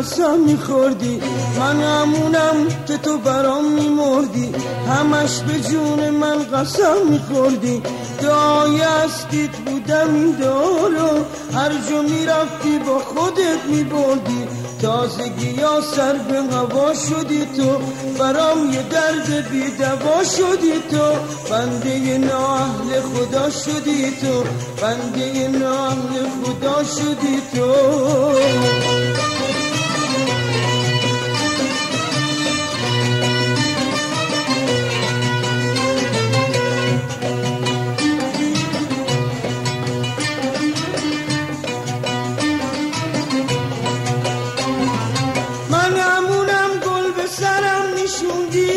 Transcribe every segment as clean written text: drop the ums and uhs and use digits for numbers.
قسم میخوردی، من همونم که تو برام میمردی، همش به جون من قسم میخوردی. دعای هستید بودم این دارو، هر جا میرفتی با خودت میبردی. تازگی یا سر به هوا شدی تو، برام یه درد بی دوا شدی تو. بنده نااهل خدا شدی تو، بنده نااهل خدا شدی تو. من همونم گل به سرم نشوندی،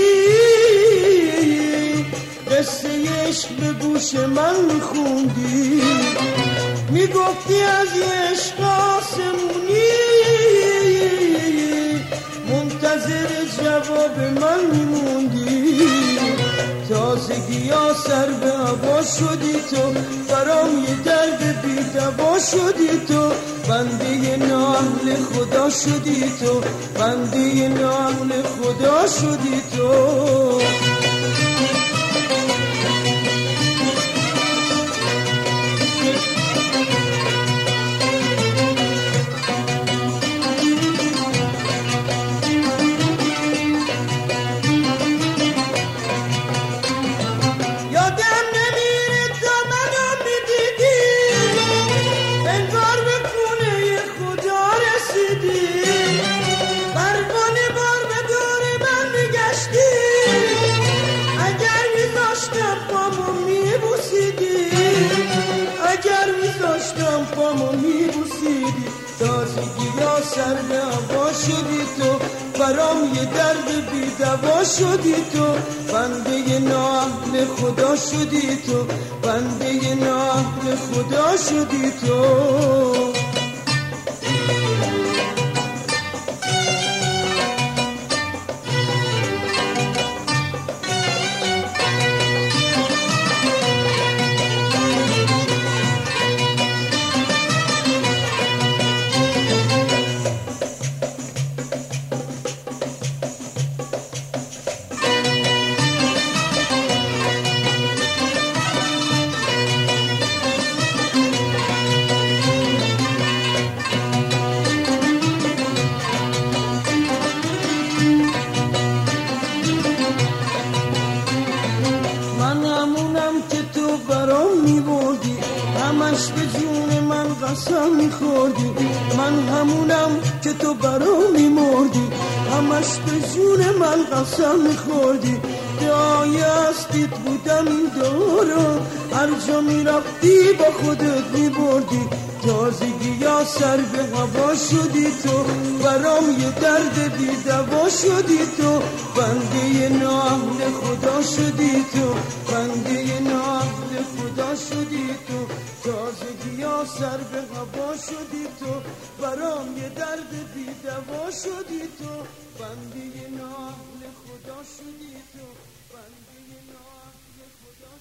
قصه عشق به گوش من میخوندی، میگفتی از عشق آسمونی، منتظر جواب من میموندی. تازگی ها سر به هوا شدی تو، برام یه درد بی دوا شدی تو. بنده نااهل خدا شدی تو، بنده نااهل خدا شدی تو. پامو میبوسیدی، تازگی ها سر به هوا شدی تو، برام یه درد بی دوا شدی تو. بنده نااهل خدا شدی تو، بنده نااهل خدا شدی تو. برام میبردی، همش به جون من قسم میخوردی. من همونم که تو برام میمردی، همش به جون من قسم میخوردی. دعای هستید بودم این دورو، هر جا میرفتی با خودت میبردی. تازگی یا سر به هوا شدی تو، برام یه درد بی دوا شدی تو. بنده نااهل خدا شدی تو، بنده نااهل خدا شدی تو. تازگی یا سر به هوا شدی تو، برام یه درد بی دوا شدی تو. بنده نااهل خدا شدی تو، بنده نااهل خدا